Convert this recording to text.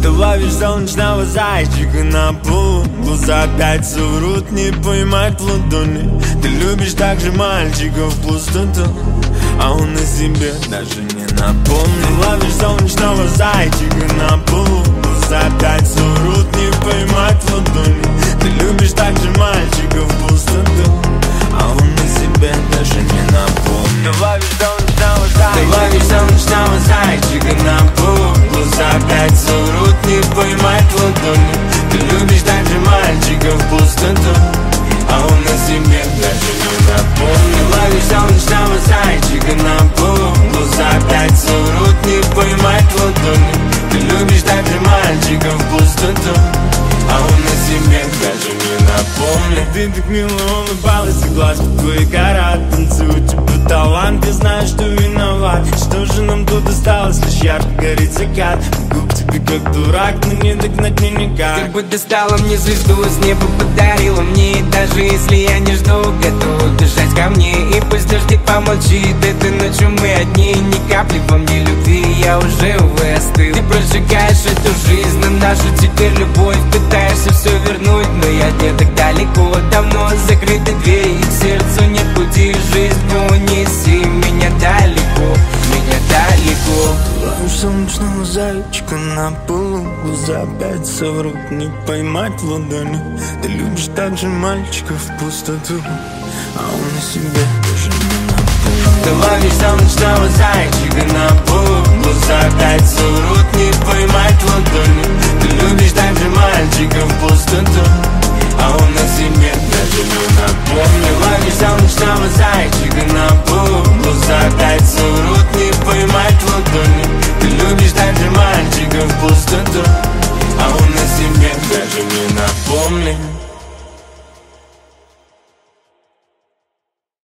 Ты ловишь солнечного зайчика на полу, глаза опять соврут, не поймать в ладони. Ты любишь также мальчиков в пустоту, а он о себе даже не напомнит. Ты ловишь солнечного зайчика на полу, глаза опять соврут, не поймать в ладони. Ты любишь также мальчиков в пустоту, а он о себе даже не напомнит. Ты ловишь солнечного зайчика на полу, глаза опять соврут, не поймать в ладони. Ты любишь также мальчиков в пустоту, а он о себе даже не напомнит. Ловишь солнечного зайчика на полу, глаза опять соврут, не поймать в ладони. Ты любишь также мальчиков в пустоту, а он о себе даже не напомнит. Ты так мило улыбалась, и глаз твой гора танцует. Тебе талант, я знаю, что виноват. Что же нам тут осталось, лишь ярко горит закат. Губ тебе как дурак, но не догнать мне никак. Ты бы достала мне звезду, с неба подарила мне. И даже если я не жду, готова бежать ко мне. И пусть дождик помолчит, этой ночью мы одни. Ни капли во мне любви, я уже, увы, остыл. Ты прожигаешь эту жизнь, но нашу теперь любовь. Пытаешься все вернуть, но я не так далеко. Давно закрыты двери, и к сердцу нет пути. Жизнь, унеси меня далеко, меня далеко. Ловишь солнечного зайчика на полу, глаза опять соврут, не поймать в ладони. Ты любишь также мальчиков в пустоту, а он о себе даже не напомнит. Ты ловишь солнечного зайчика на полу, глаза опять соврут, не поймать в ладони. Ты любишь также мальчиков в пустоту, а он о себе даже не напомнит. Ловишь солнечного зайчика на полу, глаза опять соврут, не поймать в ладони. Ты любишь также мальчиков в пустоту, а он о себе даже не напомнит.